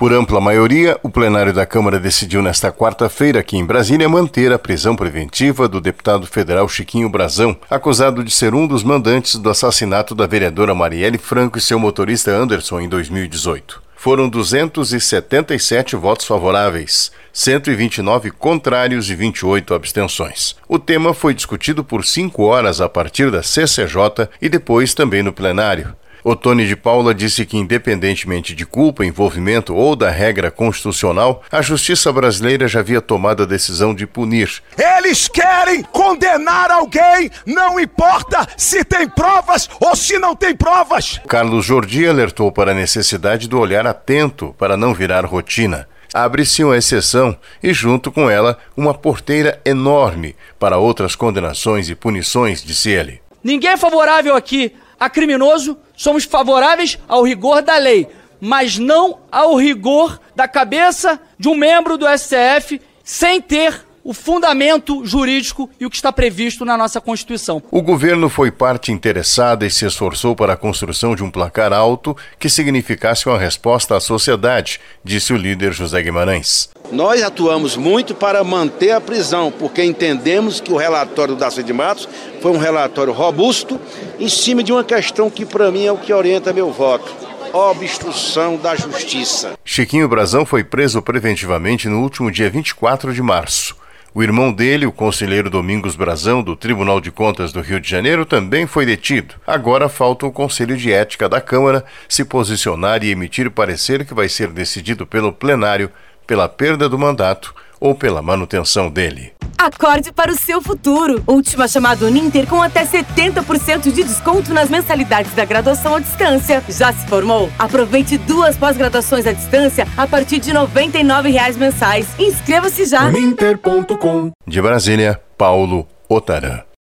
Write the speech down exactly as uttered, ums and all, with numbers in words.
Por ampla maioria, o plenário da Câmara decidiu nesta quarta-feira aqui em Brasília manter a prisão preventiva do deputado federal Chiquinho Brazão, acusado de ser um dos mandantes do assassinato da vereadora Marielle Franco e seu motorista Anderson em dois mil e dezoito. Foram duzentos e setenta e sete votos favoráveis, cento e vinte e nove contrários e vinte e oito abstenções. O tema foi discutido por cinco horas a partir da C C J e depois também no plenário. Ottoni de Paula disse que, independentemente de culpa, envolvimento ou da regra constitucional, a justiça brasileira já havia tomado a decisão de punir. Eles querem condenar alguém, não importa se tem provas ou se não tem provas. Carlos Jordi alertou para a necessidade do olhar atento para não virar rotina. Abre-se uma exceção e, junto com ela, uma porteira enorme para outras condenações e punições, disse ele. Ninguém é favorável aqui a criminoso, somos favoráveis ao rigor da lei, mas não ao rigor da cabeça de um membro do S T F sem ter o fundamento jurídico e o que está previsto na nossa Constituição. O governo foi parte interessada e se esforçou para a construção de um placar alto que significasse uma resposta à sociedade, disse o líder José Guimarães. Nós atuamos muito para manter a prisão, porque entendemos que o relatório da Cid Matos foi um relatório robusto em cima de uma questão que para mim é o que orienta meu voto: obstrução da justiça. Chiquinho Brazão foi preso preventivamente no último dia vinte e quatro de março. O irmão dele, o conselheiro Domingos Brazão, do Tribunal de Contas do Rio de Janeiro, também foi detido. Agora falta o Conselho de Ética da Câmara se posicionar e emitir parecer que vai ser decidido pelo plenário pela perda do mandato ou pela manutenção dele. Acorde para o seu futuro. Última chamada Uninter com até setenta por cento de desconto nas mensalidades da graduação à distância. Já se formou? Aproveite duas pós-graduações à distância a partir de noventa e nove reais mensais. Inscreva-se já. Uninter ponto com. De Brasília, Paulo Otaran.